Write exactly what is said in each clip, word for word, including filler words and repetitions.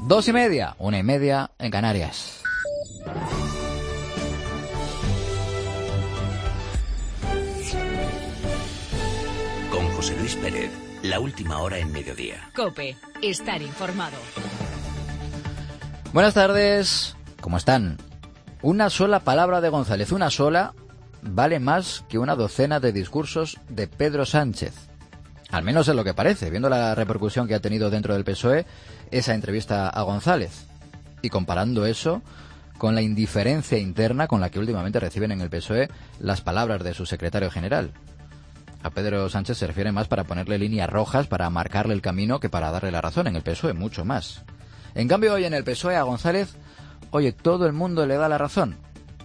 Dos y media, una y media en Canarias. Con José Luis Pérez, la última hora en mediodía. COPE, estar informado. Buenas tardes, ¿cómo están? Una sola palabra de González, una sola, vale más que una docena de discursos de Pedro Sánchez. Al menos es lo que parece, viendo la repercusión que ha tenido dentro del P S O E esa entrevista a González. Y comparando eso con la indiferencia interna con la que últimamente reciben en el P S O E las palabras de su secretario general. A Pedro Sánchez se refiere más para ponerle líneas rojas, para marcarle el camino, que para darle la razón en el P S O E, mucho más. En cambio, hoy en el P S O E a González, oye, todo el mundo le da la razón.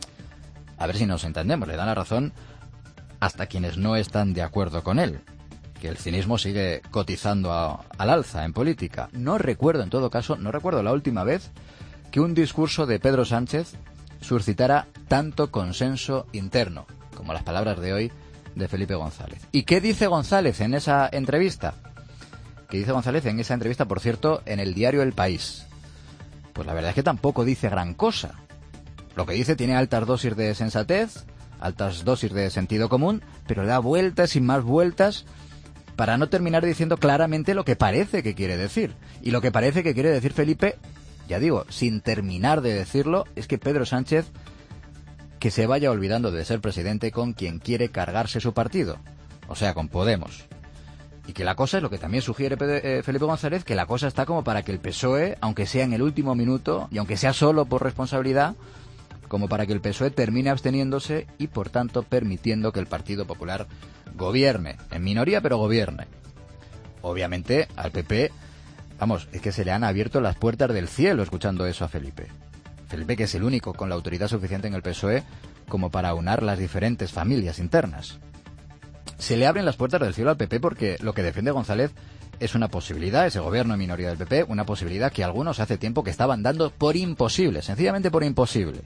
A ver si nos entendemos, le da la razón hasta quienes no están de acuerdo con él. Que el cinismo sigue cotizando a, al alza en política. No recuerdo, en todo caso, no recuerdo la última vez que un discurso de Pedro Sánchez suscitara tanto consenso interno como las palabras de hoy de Felipe González. ¿Y qué dice González en esa entrevista? ¿Qué dice González en esa entrevista, por cierto, en el diario El País? Pues la verdad es que tampoco dice gran cosa. Lo que dice tiene altas dosis de sensatez, altas dosis de sentido común, pero da vueltas y más vueltas para no terminar diciendo claramente lo que parece que quiere decir. Y lo que parece que quiere decir Felipe, ya digo, sin terminar de decirlo, es que Pedro Sánchez que se vaya olvidando de ser presidente con quien quiere cargarse su partido, o sea, con Podemos. Y que la cosa es lo que también sugiere Pedro, eh, Felipe González, que la cosa está como para que el P S O E, aunque sea en el último minuto, y aunque sea solo por responsabilidad, como para que el P S O E termine absteniéndose y, por tanto, permitiendo que el Partido Popular gobierne, en minoría pero gobierne. Obviamente al P P, vamos, es que se le han abierto las puertas del cielo escuchando eso a Felipe. Felipe, que es el único con la autoridad suficiente en el P S O E como para aunar las diferentes familias internas. Se le abren las puertas del cielo al P P porque lo que defiende González es una posibilidad, ese gobierno en minoría del P P, una posibilidad que algunos hace tiempo que estaban dando por imposible, sencillamente por imposible.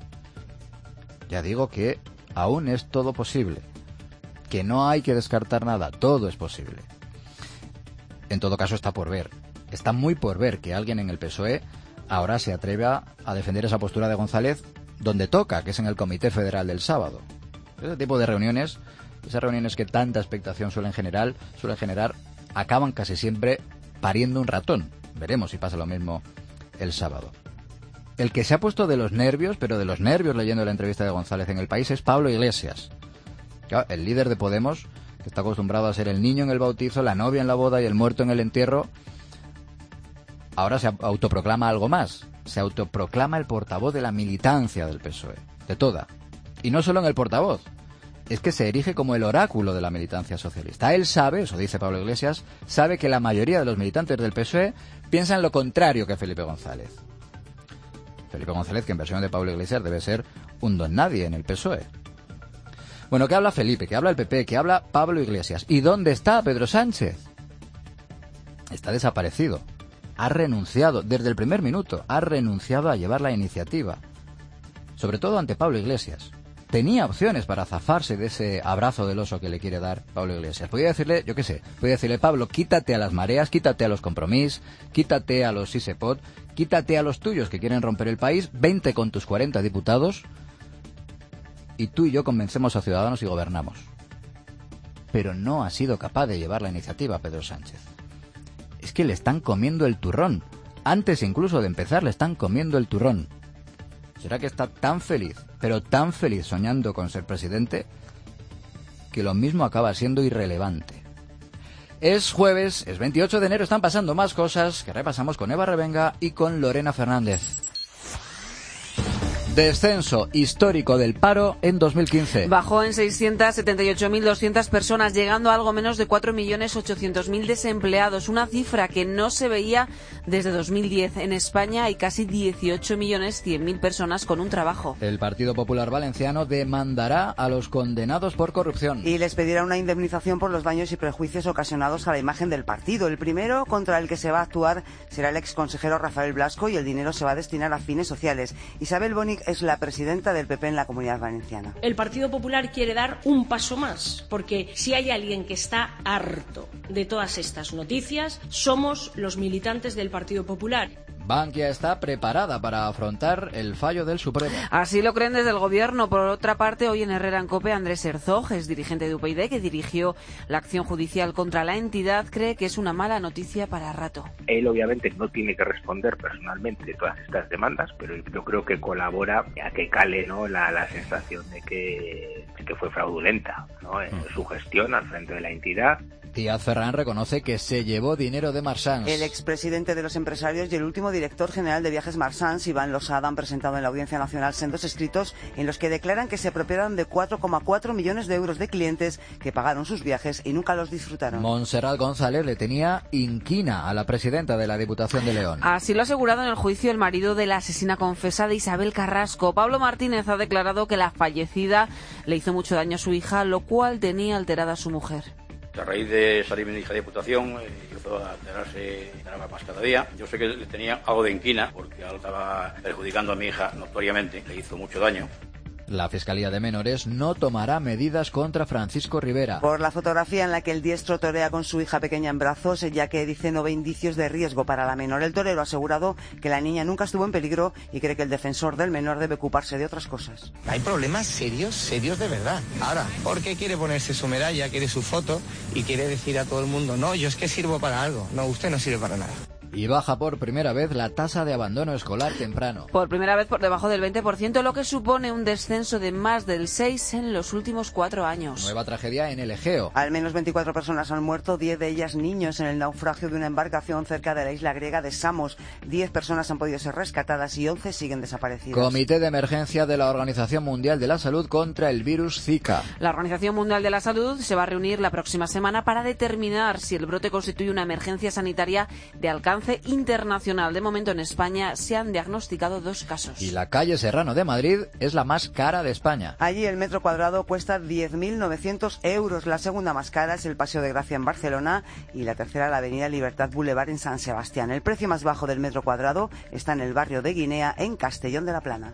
Ya digo que aún es todo posible, que no hay que descartar nada, todo es posible. En todo caso está por ver, está muy por ver que alguien en el P S O E ahora se atreva a defender esa postura de González donde toca, que es en el Comité Federal del sábado. Ese tipo de reuniones, esas reuniones que tanta expectación suelen generar, suelen generar, acaban casi siempre pariendo un ratón. Veremos si pasa lo mismo el sábado. El que se ha puesto de los nervios, pero de los nervios leyendo la entrevista de González en El País, es Pablo Iglesias. Claro, el líder de Podemos, que está acostumbrado a ser el niño en el bautizo, la novia en la boda y el muerto en el entierro, ahora se autoproclama algo más. Se autoproclama el portavoz de la militancia del P S O E, de toda. Y no solo en el portavoz, es que se erige como el oráculo de la militancia socialista. Él sabe, eso dice Pablo Iglesias, sabe que la mayoría de los militantes del P S O E piensan lo contrario que Felipe González. Felipe González, que en versión de Pablo Iglesias debe ser un don nadie en el P S O E. Bueno, ¿qué habla Felipe? ¿Qué habla el P P? ¿Qué habla Pablo Iglesias? ¿Y dónde está Pedro Sánchez? Está desaparecido. Ha renunciado, desde el primer minuto, ha renunciado a llevar la iniciativa. Sobre todo ante Pablo Iglesias. Tenía opciones para zafarse de ese abrazo del oso que le quiere dar Pablo Iglesias. Podía decirle, yo qué sé, podía decirle, Pablo, quítate a las mareas, quítate a los compromisos, quítate a los sí se pot, quítate a los tuyos que quieren romper el país, vente con tus cuarenta diputados y tú y yo convencemos a Ciudadanos y gobernamos. Pero no ha sido capaz de llevar la iniciativa a Pedro Sánchez. Es que le están comiendo el turrón. Antes incluso de empezar le están comiendo el turrón. ¿Será que está tan feliz, pero tan feliz soñando con ser presidente, que lo mismo acaba siendo irrelevante? Es jueves, es veintiocho de enero, están pasando más cosas que repasamos con Eva Revenga y con Lorena Fernández. Descenso histórico del paro en dos mil quince. Bajó en seiscientas setenta y ocho mil doscientas personas, llegando a algo menos de cuatro millones ochocientos mil desempleados, una cifra que no se veía desde dos mil diez. En España hay casi dieciocho millones cien mil personas con un trabajo. El Partido Popular Valenciano demandará a los condenados por corrupción. Y les pedirá una indemnización por los daños y prejuicios ocasionados a la imagen del partido. El primero contra el que se va a actuar será el exconsejero Rafael Blasco y el dinero se va a destinar a fines sociales. Isabel Bonic es la presidenta del P P en la Comunidad Valenciana. El Partido Popular quiere dar un paso más, porque si hay alguien que está harto de todas estas noticias, somos los militantes del Partido Popular. Bankia está preparada para afrontar el fallo del Supremo. Así lo creen desde el Gobierno. Por otra parte, hoy en Herrera en COPE, Andrés Herzog, es dirigente de U P y D, que dirigió la acción judicial contra la entidad, cree que es una mala noticia para rato. Él obviamente no tiene que responder personalmente de todas estas demandas, pero yo creo que colabora a que cale, ¿no?, la, la sensación de que, de que fue fraudulenta, ¿no?, en su gestión al frente de la entidad. Díaz Ferrán reconoce que se llevó dinero de Marsans. El expresidente de los empresarios y el último director general de viajes Marsans, Iván Losada, han presentado en la Audiencia Nacional sendos escritos en los que declaran que se apropiaron de cuatro coma cuatro millones de euros de clientes que pagaron sus viajes y nunca los disfrutaron. Montserrat González le tenía inquina a la presidenta de la Diputación de León. Así lo ha asegurado en el juicio el marido de la asesina confesada, Isabel Carrasco. Pablo Martínez ha declarado que la fallecida le hizo mucho daño a su hija, lo cual tenía alterada a su mujer. A raíz de salir mi hija de diputación, eh, empezó a alterarse más cada día. Yo sé que le tenía algo de inquina, porque algo estaba perjudicando a mi hija notoriamente, le hizo mucho daño. La Fiscalía de Menores no tomará medidas contra Francisco Rivera. Por la fotografía en la que el diestro torea con su hija pequeña en brazos, ya que dice no ve indicios de riesgo para la menor. El torero ha asegurado que la niña nunca estuvo en peligro y cree que el defensor del menor debe ocuparse de otras cosas. Hay problemas serios, serios de verdad. Ahora, ¿por qué quiere ponerse su medalla, quiere su foto y quiere decir a todo el mundo, no, yo es que sirvo para algo? No, usted no sirve para nada. Y baja por primera vez la tasa de abandono escolar temprano. Por primera vez por debajo del veinte por ciento, lo que supone un descenso de más del seis por ciento en los últimos cuatro años. Nueva tragedia en el Egeo. Al menos veinticuatro personas han muerto, diez de ellas niños, en el naufragio de una embarcación cerca de la isla griega de Samos. diez personas han podido ser rescatadas y once siguen desaparecidas. Comité de emergencia de la Organización Mundial de la Salud contra el virus Zika. La Organización Mundial de la Salud se va a reunir la próxima semana para determinar si el brote constituye una emergencia sanitaria de alcance internacional. internacional. De momento en España se han diagnosticado dos casos. Y la calle Serrano de Madrid es la más cara de España. Allí el metro cuadrado cuesta diez mil novecientos euros. La segunda más cara es el Paseo de Gracia en Barcelona y la tercera la Avenida Libertad Boulevard en San Sebastián. El precio más bajo del metro cuadrado está en el barrio de Guinea, en Castellón de la Plana.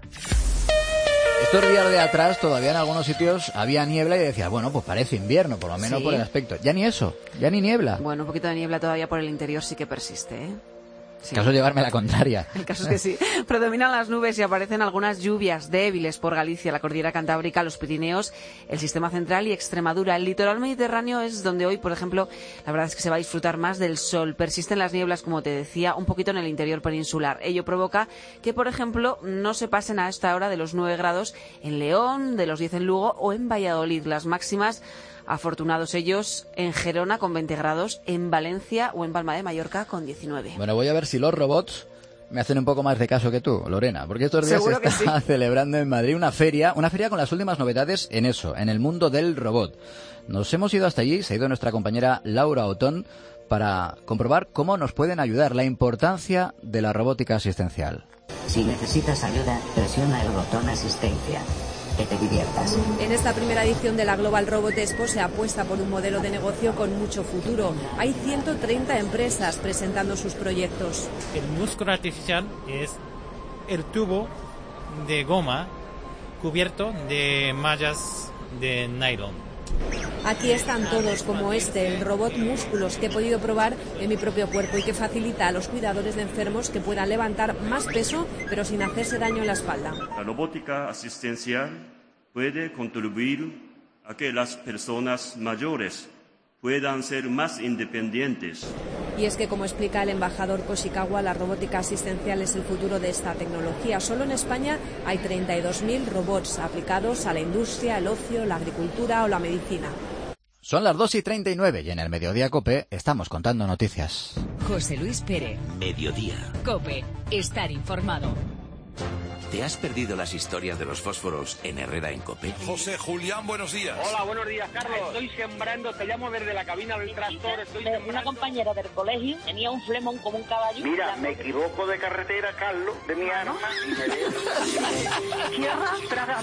Estos días de atrás todavía en algunos sitios había niebla y decías, bueno, pues parece invierno, por lo menos sí, por el aspecto. Ya ni eso, ya ni niebla. Bueno, un poquito de niebla todavía por el interior sí que persiste, ¿eh? Sí. El caso es llevarme la contraria. El caso es que sí. Predominan las nubes y aparecen algunas lluvias débiles por Galicia, la cordillera Cantábrica, los Pirineos, el sistema central y Extremadura. El litoral mediterráneo es donde hoy, por ejemplo, la verdad es que se va a disfrutar más del sol. Persisten las nieblas, como te decía, un poquito en el interior peninsular. Ello provoca que, por ejemplo, no se pasen a esta hora de los nueve grados en León, de los diez en Lugo o en Valladolid. Las máximas, afortunados ellos, en Gerona con veinte grados, en Valencia o en Palma de Mallorca con diecinueve. Bueno, voy a ver si los robots me hacen un poco más de caso que tú, Lorena, porque estos días se está sí. celebrando en Madrid una feria, una feria con las últimas novedades en eso, en el mundo del robot. Nos hemos ido hasta allí, se ha ido nuestra compañera Laura Otón para comprobar cómo nos pueden ayudar, la importancia de la robótica asistencial. Si necesitas ayuda, presiona el botón asistencia. Que te diviertas. En esta primera edición de la Global Robot Expo se apuesta por un modelo de negocio con mucho futuro. Hay ciento treinta empresas presentando sus proyectos. El músculo artificial es el tubo de goma cubierto de mallas de nylon. Aquí están todos, como este, el robot Músculos, que he podido probar en mi propio cuerpo y que facilita a los cuidadores de enfermos que puedan levantar más peso, pero sin hacerse daño en la espalda. La robótica asistencial puede contribuir a que las personas mayores puedan ser más independientes. Y es que, como explica el embajador Koshikawa, la robótica asistencial es el futuro de esta tecnología. Solo en España hay treinta y dos mil robots aplicados a la industria, el ocio, la agricultura o la medicina. Son las dos y treinta y nueve y en el Mediodía COPE estamos contando noticias. José Luis Pérez. Mediodía. COPE. Estar informado. ¿Te has perdido las historias de los fósforos en Herrera en COPE? José Julián, buenos días. Hola, buenos días, Carlos. Estoy sembrando, te llamo desde la cabina del tractor. Estoy sembrando. Una compañera del colegio tenía un flemón como un caballo. Mira, me equivoco de carretera, Carlos, de mi arma, y me dejo. ¡Qué arrastra!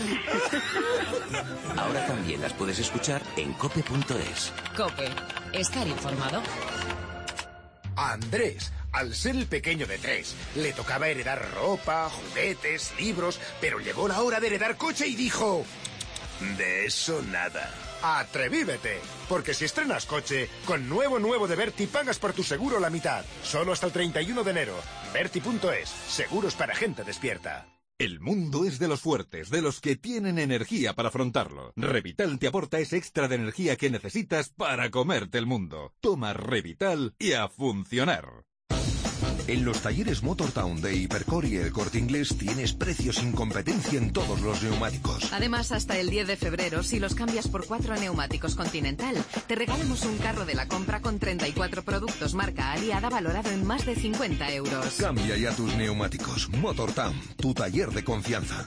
Ahora también las puedes escuchar en cope punto es. COPE. Estar informado. Andrés, al ser el pequeño de tres, le tocaba heredar ropa, juguetes, libros, pero llegó la hora de heredar coche y dijo: de eso nada. ¡Atrevívete! Porque si estrenas coche, con nuevo nuevo de Berti pagas por tu seguro la mitad. Solo hasta el treinta y uno de enero. Berti punto es. Seguros para gente despierta. El mundo es de los fuertes, de los que tienen energía para afrontarlo. Revital te aporta ese extra de energía que necesitas para comerte el mundo. Toma Revital y a funcionar. En los talleres Motortown de Hipercor y El Corte Inglés tienes precios sin competencia en todos los neumáticos. Además, hasta el diez de febrero, si los cambias por cuatro neumáticos Continental, te regalamos un carro de la compra con treinta y cuatro productos marca Aliada valorado en más de cincuenta euros. Cambia ya tus neumáticos. Motortown, tu taller de confianza.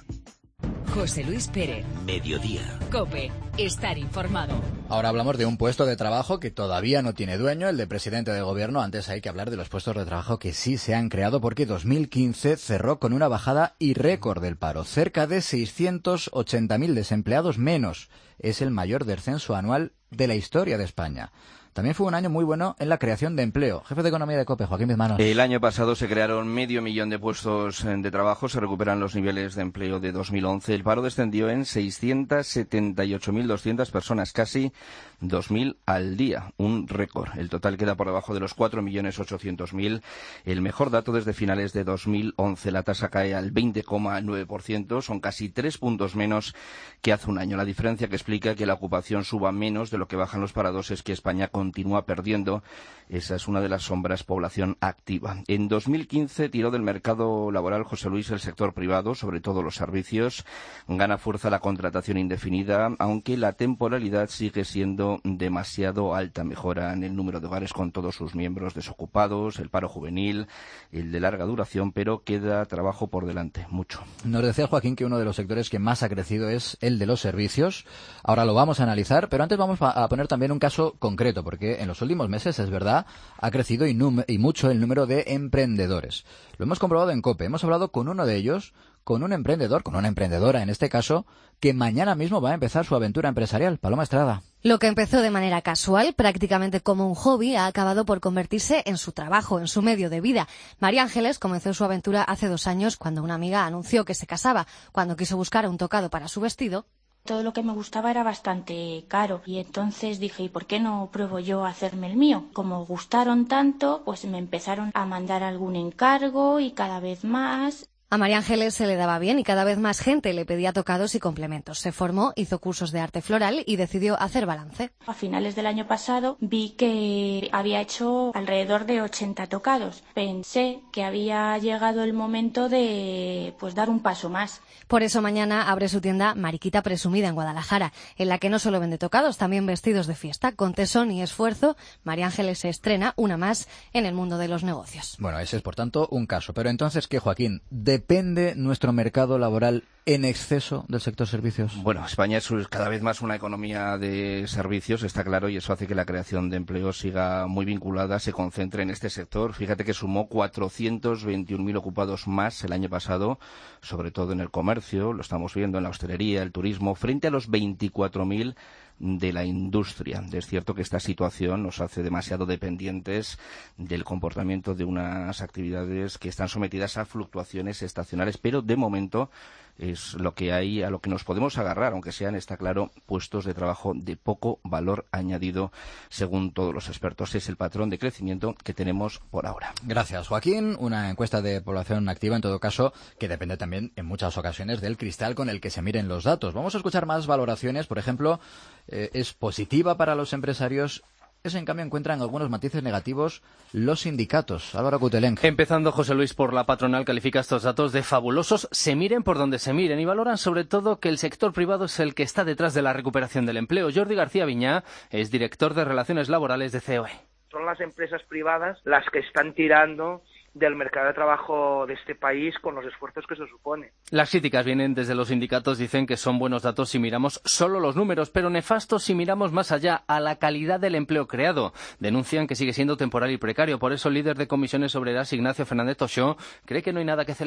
José Luis Pérez. Mediodía. COPE. Estar informado. Ahora hablamos de un puesto de trabajo que todavía no tiene dueño, el de presidente de gobierno. Antes hay que hablar de los puestos de trabajo que sí se han creado porque dos mil quince cerró con una bajada y récord del paro. Cerca de seiscientos ochenta mil desempleados menos. Es el mayor descenso anual de la historia de España. También fue un año muy bueno en la creación de empleo. Jefe de Economía de COPE, Joaquín Bizmanos. El año pasado se crearon medio millón de puestos de trabajo, se recuperan los niveles de empleo de dos mil once. El paro descendió en seiscientas setenta y ocho mil doscientas personas, casi dos mil al día, un récord. El total queda por debajo de los cuatro millones ochocientos mil, el mejor dato desde finales de dos mil once. La tasa cae al veinte coma nueve por ciento, son casi tres puntos menos que hace un año. La diferencia que explica que la ocupación suba menos de lo que bajan los parados es que España continúa perdiendo. Esa es una de las sombras, población activa. En dos mil quince tiró del mercado laboral, José Luis, el sector privado, sobre todo los servicios. Gana fuerza la contratación indefinida, aunque la temporalidad sigue siendo demasiado alta. Mejoran el número de hogares con todos sus miembros desocupados, el paro juvenil, el de larga duración, pero queda trabajo por delante, mucho. Nos decía Joaquín que uno de los sectores que más ha crecido es el de los servicios. Ahora lo vamos a analizar, pero antes vamos a poner también un caso concreto, porque en los últimos meses, es verdad, ha crecido y, num- y mucho el número de emprendedores. Lo hemos comprobado en COPE. Hemos hablado con uno de ellos, con un emprendedor, con una emprendedora en este caso, que mañana mismo va a empezar su aventura empresarial. Paloma Estrada. Lo que empezó de manera casual, prácticamente como un hobby, ha acabado por convertirse en su trabajo, en su medio de vida. María Ángeles comenzó su aventura hace dos años cuando una amiga anunció que se casaba. Cuando quiso buscar un tocado para su vestido, todo lo que me gustaba era bastante caro y entonces dije, ¿y por qué no pruebo yo a hacerme el mío? Como gustaron tanto, pues me empezaron a mandar algún encargo y cada vez más. A María Ángeles se le daba bien y cada vez más gente le pedía tocados y complementos. Se formó, hizo cursos de arte floral y decidió hacer balance. A finales del año pasado vi que había hecho alrededor de ochenta tocados. Pensé que había llegado el momento de pues dar un paso más. Por eso mañana abre su tienda Mariquita Presumida en Guadalajara, en la que no solo vende tocados, también vestidos de fiesta. Con tesón y esfuerzo, María Ángeles se estrena una más en el mundo de los negocios. Bueno, ese es por tanto un caso. Pero entonces, ¿qué, Joaquín? ¿Depende nuestro mercado laboral en exceso del sector servicios? Bueno, España es cada vez más una economía de servicios, está claro, y eso hace que la creación de empleo siga muy vinculada, se concentre en este sector. Fíjate que sumó cuatrocientos veintiún mil ocupados más el año pasado, sobre todo en el comercio, lo estamos viendo en la hostelería, el turismo, frente a los veinticuatro mil de la industria. Es cierto que esta situación nos hace demasiado dependientes del comportamiento de unas actividades que están sometidas a fluctuaciones estacionales, pero de momento es lo que hay, a lo que nos podemos agarrar, aunque sean, está claro, puestos de trabajo de poco valor añadido, según todos los expertos. Es el patrón de crecimiento que tenemos por ahora. Gracias, Joaquín. Una encuesta de población activa, en todo caso, que depende también, en muchas ocasiones, del cristal con el que se miren los datos. Vamos a escuchar más valoraciones. Por ejemplo, eh, es positiva para los empresarios. Es, en cambio, encuentran algunos matices negativos los sindicatos. Álvaro Cutelenc. Empezando, José Luis, por la patronal, califica estos datos de fabulosos, se miren por donde se miren, y valoran sobre todo que el sector privado es el que está detrás de la recuperación del empleo. Jordi García Viñá es director de Relaciones Laborales de C O E. Son las empresas privadas las que están tirando del mercado de trabajo de este país con los esfuerzos que se supone. Las críticas vienen desde los sindicatos, dicen que son buenos datos si miramos solo los números, pero nefastos si miramos más allá, a la calidad del empleo creado. Denuncian que sigue siendo temporal y precario, por eso el líder de Comisiones Obreras, Ignacio Fernández Toxó, cree que no hay nada que celebrar.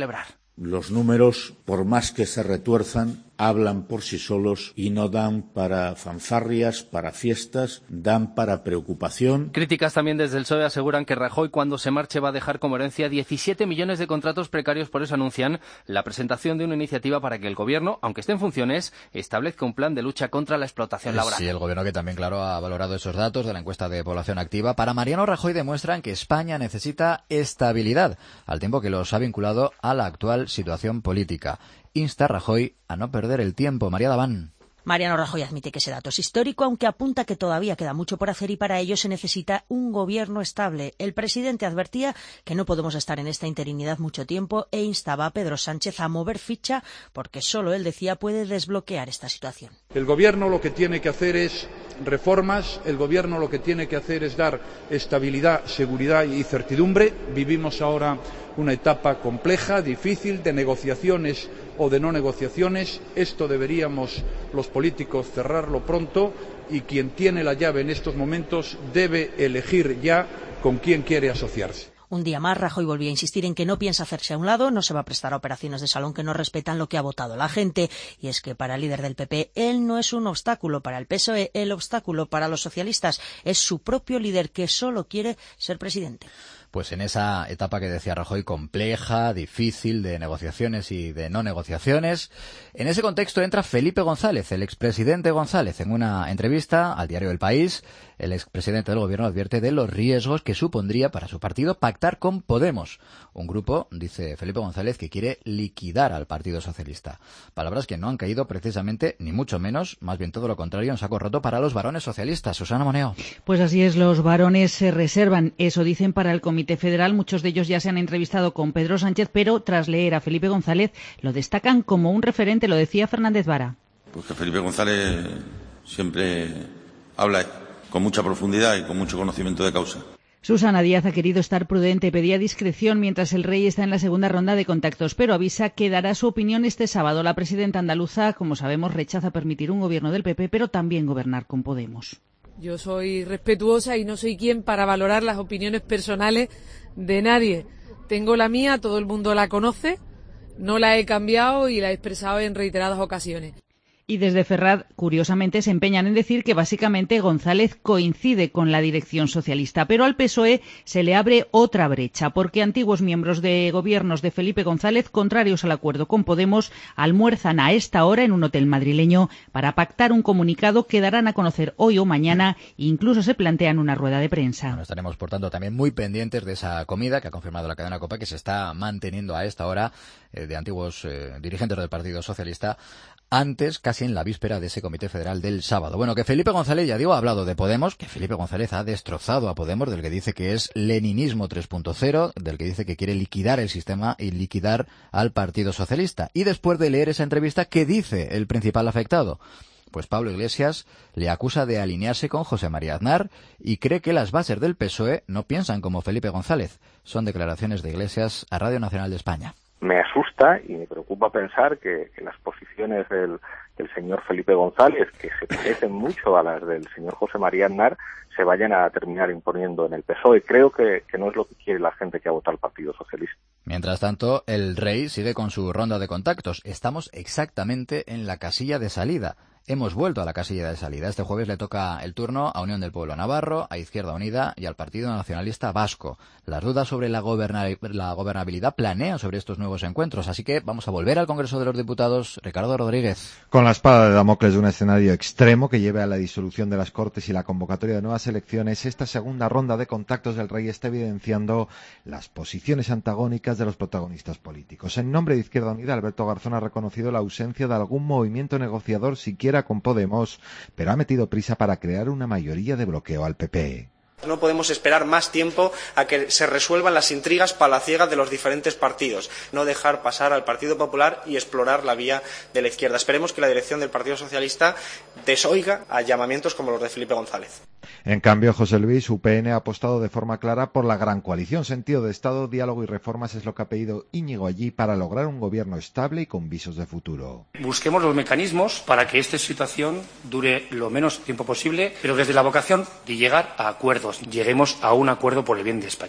Los números, por más que se retuerzan, hablan por sí solos y no dan para fanfarrias, para fiestas, dan para preocupación. Críticas también desde el P S O E aseguran que Rajoy, cuando se marche, va a dejar como herencia diecisiete millones de contratos precarios. Por eso anuncian la presentación de una iniciativa para que el Gobierno, aunque esté en funciones, establezca un plan de lucha contra la explotación laboral. Sí, el Gobierno que también, claro, ha valorado esos datos de la encuesta de población activa. Para Mariano Rajoy demuestran que España necesita estabilidad, al tiempo que los ha vinculado a la actual situación política. Insta a Rajoy a no perder el tiempo. María Daván. Mariano Rajoy admite que ese dato es histórico, aunque apunta que todavía queda mucho por hacer y para ello se necesita un gobierno estable. El presidente advertía que no podemos estar en esta interinidad mucho tiempo e instaba a Pedro Sánchez a mover ficha porque solo él, decía, puede desbloquear esta situación. El gobierno lo que tiene que hacer es reformas, el gobierno lo que tiene que hacer es dar estabilidad, seguridad y certidumbre. Vivimos ahora una etapa compleja, difícil, de negociaciones o de no negociaciones. Esto deberíamos los políticos cerrarlo pronto y quien tiene la llave en estos momentos debe elegir ya con quién quiere asociarse. Un día más, Rajoy volvía a insistir en que no piensa hacerse a un lado, no se va a prestar a operaciones de salón que no respetan lo que ha votado la gente. Y es que para el líder del P P, él no es un obstáculo para el P S O E, el obstáculo para los socialistas es su propio líder que solo quiere ser presidente. Pues en esa etapa que decía Rajoy, compleja, difícil, de negociaciones y de no negociaciones, en ese contexto entra Felipe González, el expresidente González. En una entrevista al diario El País, el expresidente del Gobierno advierte de los riesgos que supondría para su partido pactar con Podemos, un grupo, dice Felipe González, que quiere liquidar al Partido Socialista. Palabras que no han caído precisamente, ni mucho menos, más bien todo lo contrario, en saco roto para los varones socialistas. Susana Moneo. Pues así es, los varones se reservan, eso dicen para el Comité Federal. Muchos de ellos ya se han entrevistado con Pedro Sánchez, pero tras leer a Felipe González lo destacan como un referente, lo decía Fernández Vara. Pues que Felipe González siempre habla con mucha profundidad y con mucho conocimiento de causa. Susana Díaz ha querido estar prudente, pedía discreción mientras el rey está en la segunda ronda de contactos, pero avisa que dará su opinión este sábado. La presidenta andaluza, como sabemos, rechaza permitir un gobierno del P P, pero también gobernar con Podemos. Yo soy respetuosa y no soy quien para valorar las opiniones personales de nadie. Tengo la mía, todo el mundo la conoce, no la he cambiado y la he expresado en reiteradas ocasiones. Y desde Ferraz, curiosamente, se empeñan en decir que básicamente González coincide con la dirección socialista. Pero al P S O E se le abre otra brecha, porque antiguos miembros de gobiernos de Felipe González, contrarios al acuerdo con Podemos, almuerzan a esta hora en un hotel madrileño para pactar un comunicado que darán a conocer hoy o mañana. Incluso se plantean una rueda de prensa. Bueno, estaremos, por tanto, también muy pendientes de esa comida que ha confirmado la cadena COPE, que se está manteniendo a esta hora eh, de antiguos eh, dirigentes del Partido Socialista, antes, casi en la víspera de ese Comité Federal del sábado. Bueno, que Felipe González, ya digo, ha hablado de Podemos, que Felipe González ha destrozado a Podemos, del que dice que es leninismo tres punto cero, del que dice que quiere liquidar el sistema y liquidar al Partido Socialista. Y después de leer esa entrevista, ¿qué dice el principal afectado? Pues Pablo Iglesias le acusa de alinearse con José María Aznar y cree que las bases del P S O E no piensan como Felipe González. Son declaraciones de Iglesias a Radio Nacional de España. Me asusta y me preocupa pensar que, que las posiciones del, del señor Felipe González, que se parecen mucho a las del señor José María Aznar, se vayan a terminar imponiendo en el P S O E. Creo que, que no es lo que quiere la gente que ha votado al Partido Socialista. Mientras tanto, el rey sigue con su ronda de contactos. Estamos exactamente en la casilla de salida. Hemos vuelto a la casilla de salida. Este jueves le toca el turno a Unión del Pueblo Navarro, a Izquierda Unida y al Partido Nacionalista Vasco. Las dudas sobre la, goberna- la gobernabilidad planean sobre estos nuevos encuentros. Así que vamos a volver al Congreso de los Diputados. Ricardo Rodríguez. Con la espada de Damocles de un escenario extremo que lleve a la disolución de las Cortes y la convocatoria de nuevas elecciones, esta segunda ronda de contactos del rey está evidenciando las posiciones antagónicas de los protagonistas políticos. En nombre de Izquierda Unida, Alberto Garzón ha reconocido la ausencia de algún movimiento negociador siquiera con Podemos, pero ha metido prisa para crear una mayoría de bloqueo al P P. No podemos esperar más tiempo a que se resuelvan las intrigas palaciegas de los diferentes partidos, no dejar pasar al Partido Popular y explorar la vía de la izquierda. Esperemos que la dirección del Partido Socialista desoiga a llamamientos como los de Felipe González. En cambio, José Luis, U P N ha apostado de forma clara por la gran coalición. Sentido de Estado, diálogo y reformas es lo que ha pedido Íñigo allí para lograr un gobierno estable y con visos de futuro. Busquemos los mecanismos para que esta situación dure lo menos tiempo posible, pero desde la vocación de llegar a acuerdos. Lleguemos a un acuerdo por el bien de España.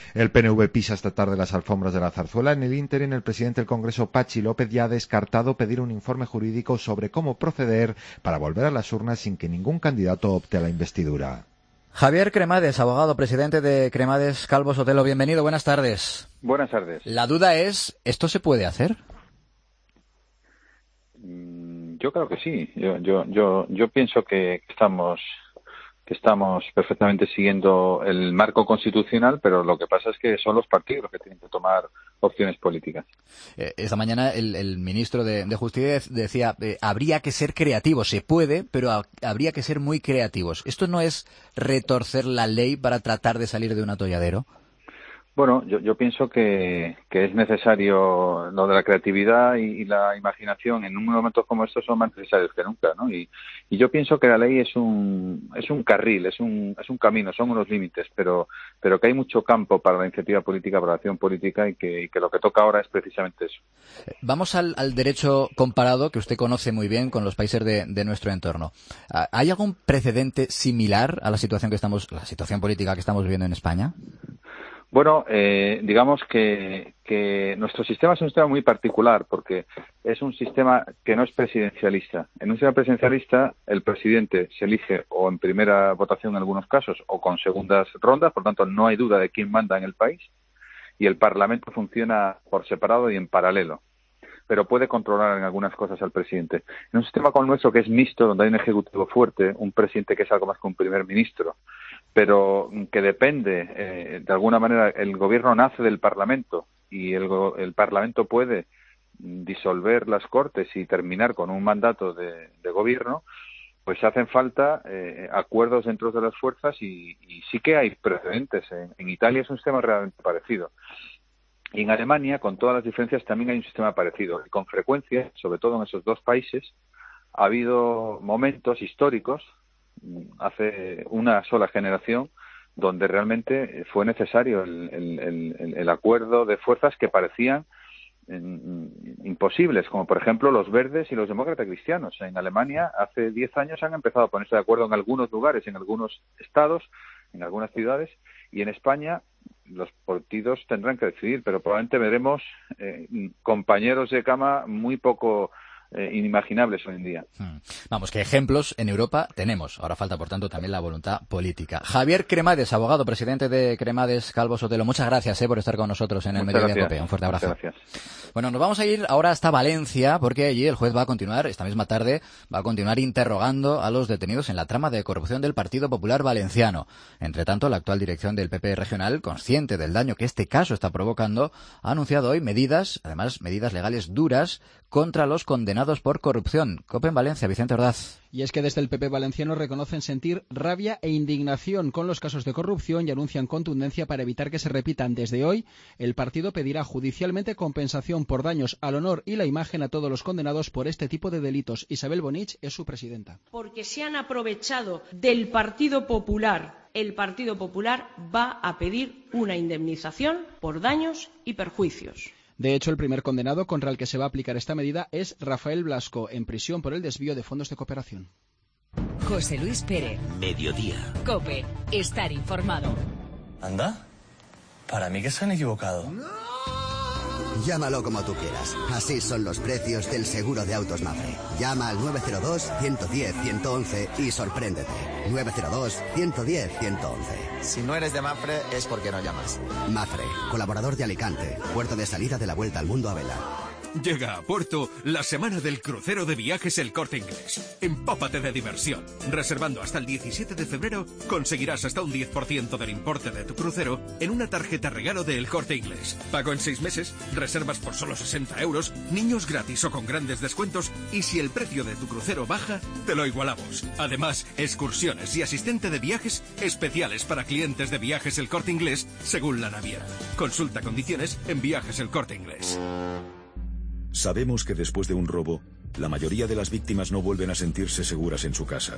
El P N V pisa esta tarde las alfombras de la zarzuela. En el ínterin, el presidente del Congreso, Patxi López, ya ha descartado pedir un informe jurídico sobre cómo proceder para volver a las urnas sin que ningún candidato opte a la investidura. Javier Cremades, abogado, presidente de Cremades Calvo Sotelo. Bienvenido, buenas tardes. Buenas tardes. La duda es, ¿esto se puede hacer? Yo creo que sí. Yo, yo, yo, yo pienso que estamos... que estamos perfectamente siguiendo el marco constitucional, pero lo que pasa es que son los partidos los que tienen que tomar opciones políticas. Eh, esta mañana el, el ministro de, de Justicia decía, eh, habría que ser creativos, se puede, pero ha, habría que ser muy creativos. ¿Esto no es retorcer la ley para tratar de salir de un atolladero? Bueno, yo, yo pienso que, que es necesario lo de la creatividad y, y la imaginación en un momentos como estos son más necesarios que nunca, ¿no? Y, y yo pienso que la ley es un es un carril, es un es un camino, son unos límites, pero pero que hay mucho campo para la iniciativa política, para la acción política y que, y que lo que toca ahora es precisamente eso. Vamos al, al derecho comparado que usted conoce muy bien con los países de, de nuestro entorno. ¿Hay algún precedente similar a la situación que estamos, la situación política que estamos viviendo en España? Bueno, eh, digamos que, que nuestro sistema es un sistema muy particular porque es un sistema que no es presidencialista. En un sistema presidencialista el presidente se elige o en primera votación en algunos casos o con segundas rondas, por tanto no hay duda de quién manda en el país y el Parlamento funciona por separado y en paralelo, pero puede controlar en algunas cosas al presidente. En un sistema como el nuestro que es mixto, donde hay un ejecutivo fuerte, un presidente que es algo más que un primer ministro, pero que depende, eh, de alguna manera, el gobierno nace del Parlamento y el, el Parlamento puede disolver las Cortes y terminar con un mandato de, de gobierno, pues hacen falta eh, acuerdos dentro de las fuerzas y, y sí que hay precedentes. En, en Italia es un sistema realmente parecido. Y en Alemania, con todas las diferencias, también hay un sistema parecido. Y con frecuencia, sobre todo en esos dos países, ha habido momentos históricos hace una sola generación donde realmente fue necesario el, el, el, el acuerdo de fuerzas que parecían imposibles, como por ejemplo los verdes y los demócratas cristianos. En Alemania hace diez años han empezado a ponerse de acuerdo en algunos lugares, en algunos estados, en algunas ciudades, y en España los partidos tendrán que decidir, pero probablemente veremos eh, compañeros de cama muy poco Eh, inimaginables hoy en día. Hmm. Vamos, que ejemplos en Europa tenemos. Ahora falta, por tanto, también la voluntad política. Javier Cremades, abogado, presidente de Cremades Calvo Sotelo. Muchas gracias eh, por estar con nosotros en el Mediodía Cope. Un fuerte abrazo. Muchas gracias. Bueno, nos vamos a ir ahora hasta Valencia, porque allí el juez va a continuar, esta misma tarde, va a continuar interrogando a los detenidos en la trama de corrupción del Partido Popular Valenciano. Entre tanto, la actual dirección del P P regional, consciente del daño que este caso está provocando, ha anunciado hoy medidas, además medidas legales duras, contra los condenados por corrupción. Cope en Valencia, Vicente Ordaz. Y es que desde el P P valenciano reconocen sentir rabia e indignación con los casos de corrupción y anuncian contundencia para evitar que se repitan. Desde hoy, el partido pedirá judicialmente compensación por daños al honor y la imagen a todos los condenados por este tipo de delitos. Isabel Bonich es su presidenta. Porque se han aprovechado del Partido Popular. El Partido Popular va a pedir una indemnización por daños y perjuicios. De hecho, el primer condenado contra el que se va a aplicar esta medida es Rafael Blasco, en prisión por el desvío de fondos de cooperación. José Luis Pérez. Mediodía. Cope. Estar informado. Anda. Para mí que se han equivocado. ¡No! Llámalo como tú quieras. Así son los precios del seguro de autos Mafre. Llama al nueve cero dos, uno uno cero, uno uno uno y sorpréndete. nueve cero dos, uno uno cero, uno uno cero. Si no eres de Mafre es porque no llamas. Mafre, colaborador de Alicante, puerto de salida de la Vuelta al Mundo a vela. Llega a Puerto la semana del crucero de viajes El Corte Inglés. Empápate de diversión. Reservando hasta el diecisiete de febrero conseguirás hasta un diez por ciento del importe de tu crucero en una tarjeta regalo de El Corte Inglés. Pago en seis meses, reservas por solo sesenta euros, niños gratis o con grandes descuentos y si el precio de tu crucero baja, te lo igualamos. Además, excursiones y asistente de viajes especiales para clientes de Viajes El Corte Inglés según la naviera. Consulta condiciones en Viajes El Corte Inglés. Sabemos que después de un robo, la mayoría de las víctimas no vuelven a sentirse seguras en su casa.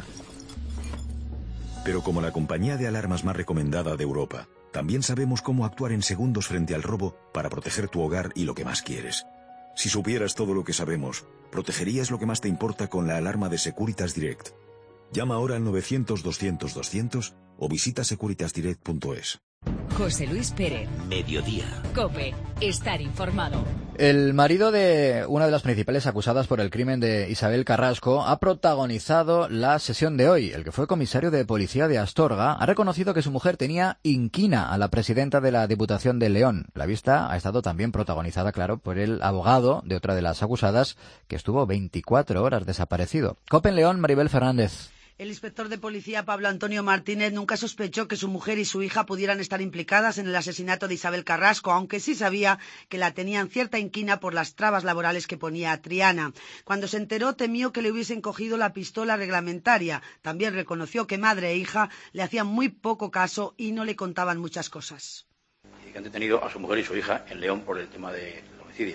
Pero como la compañía de alarmas más recomendada de Europa, también sabemos cómo actuar en segundos frente al robo para proteger tu hogar y lo que más quieres. Si supieras todo lo que sabemos, protegerías lo que más te importa con la alarma de Securitas Direct. Llama ahora al novecientos, doscientos, doscientos o visita securitas direct punto es. José Luis Pérez. Mediodía. COPE. Estar informado. El marido de una de las principales acusadas por el crimen de Isabel Carrasco ha protagonizado la sesión de hoy. El que fue comisario de policía de Astorga ha reconocido que su mujer tenía inquina a la presidenta de la Diputación de León. La vista ha estado también protagonizada, claro, por el abogado de otra de las acusadas, que estuvo veinticuatro horas desaparecido. COPE en León, Maribel Fernández. El inspector de policía Pablo Antonio Martínez nunca sospechó que su mujer y su hija pudieran estar implicadas en el asesinato de Isabel Carrasco, aunque sí sabía que la tenían cierta inquina por las trabas laborales que ponía a Triana. Cuando se enteró, temió que le hubiesen cogido la pistola reglamentaria. También reconoció que madre e hija le hacían muy poco caso y no le contaban muchas cosas. Y que han detenido a su mujer y su hija en León por el tema del homicidio.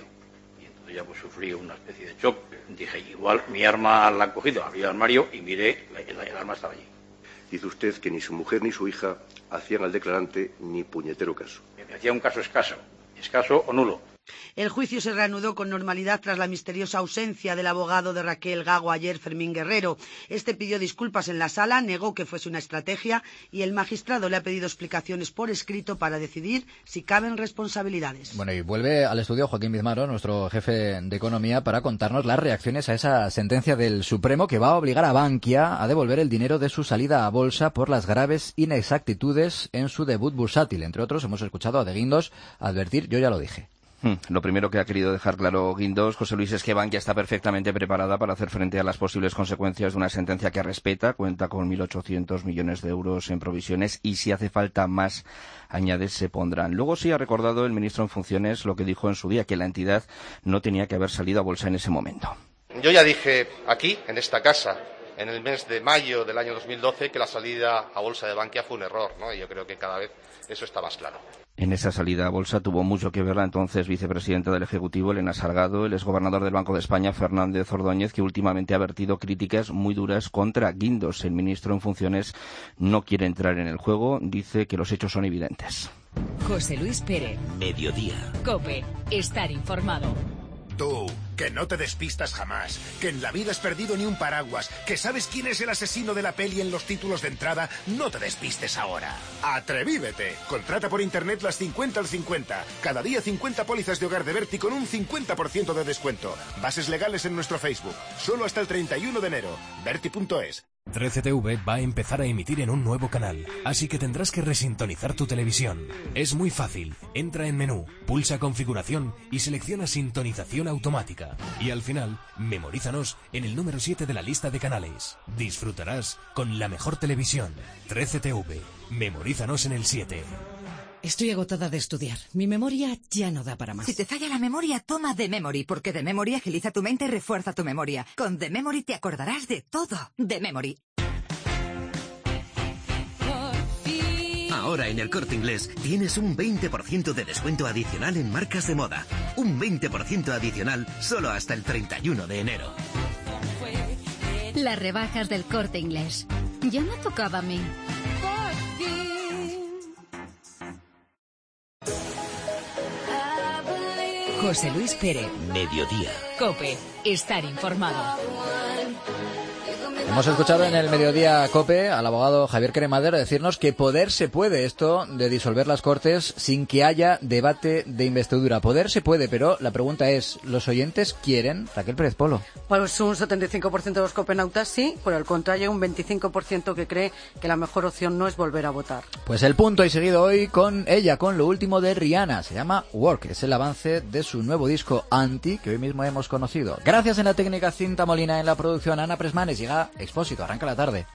Ya pues sufrí una especie de shock. Dije, igual mi arma la han cogido, abrí el armario y miré, el, el arma estaba allí. Dice usted que ni su mujer ni su hija hacían al declarante ni puñetero caso. Me hacía un caso escaso, escaso o nulo. El juicio se reanudó con normalidad tras la misteriosa ausencia del abogado de Raquel Gago ayer, Fermín Guerrero. Este pidió disculpas en la sala, negó que fuese una estrategia y el magistrado le ha pedido explicaciones por escrito para decidir si caben responsabilidades. Bueno, y vuelve al estudio Joaquín Bizmaro, nuestro jefe de Economía, para contarnos las reacciones a esa sentencia del Supremo que va a obligar a Bankia a devolver el dinero de su salida a bolsa por las graves inexactitudes en su debut bursátil. Entre otros, hemos escuchado a De Guindos advertir, yo ya lo dije. Lo primero que ha querido dejar claro Guindos, José Luis, es que Bankia está perfectamente preparada para hacer frente a las posibles consecuencias de una sentencia que respeta, cuenta con mil ochocientos millones de euros en provisiones y si hace falta más, añade, se pondrán. Luego sí ha recordado el ministro en funciones lo que dijo en su día, que la entidad no tenía que haber salido a bolsa en ese momento. Yo ya dije aquí, en esta casa, en el mes de mayo del año dos mil doce, que la salida a bolsa de Bankia fue un error, ¿no? Y yo creo que cada vez eso está más claro. En esa salida a bolsa tuvo mucho que ver la entonces vicepresidenta del Ejecutivo, Elena Salgado, el exgobernador del Banco de España, Fernández Ordóñez, que últimamente ha vertido críticas muy duras contra Guindos. El ministro en funciones no quiere entrar en el juego, dice que los hechos son evidentes. José Luis Pérez. Mediodía. COPE. Estar informado. Tú, que no te despistas jamás, que en la vida has perdido ni un paraguas, que sabes quién es el asesino de la peli en los títulos de entrada, no te despistes ahora. ¡Atrevívete! Contrata por internet las cincuenta al cincuenta. Cada día cincuenta pólizas de hogar de Berti con un cincuenta por ciento de descuento. Bases legales en nuestro Facebook. Solo hasta el treinta y uno de enero. Berti punto es. trece T V va a empezar a emitir en un nuevo canal, así que tendrás que resintonizar tu televisión. Es muy fácil. Entra en menú, pulsa configuración y selecciona sintonización automática. Y al final, memorízanos en el número siete de la lista de canales. Disfrutarás con la mejor televisión. trece T V. Memorízanos en el siete. Estoy agotada de estudiar. Mi memoria ya no da para más. Si te falla la memoria, toma The Memory, porque The Memory agiliza tu mente y refuerza tu memoria. Con The Memory te acordarás de todo. The Memory. Ahora en el Corte Inglés tienes un veinte por ciento de descuento adicional en marcas de moda. Un veinte por ciento adicional solo hasta el treinta y uno de enero. Las rebajas del Corte Inglés. Ya me tocaba a mí. José Luis Pérez. Mediodía. COPE. Estar informado. Hemos escuchado en el Mediodía COPE al abogado Javier Cremades decirnos que poder se puede, esto de disolver las Cortes sin que haya debate de investidura. Poder se puede, pero la pregunta es, ¿los oyentes quieren? Raquel Pérez Polo. Pues un setenta y cinco por ciento de los copenautas sí, por el contrario un veinticinco por ciento que cree que la mejor opción no es volver a votar. Pues el punto y seguido hoy con ella, con lo último de Rihanna. Se llama Work, es el avance de su nuevo disco Anti, que hoy mismo hemos conocido. Gracias en la técnica Cinta Molina, en la producción Ana Presmanes. Llega Expósito, arranca la tarde.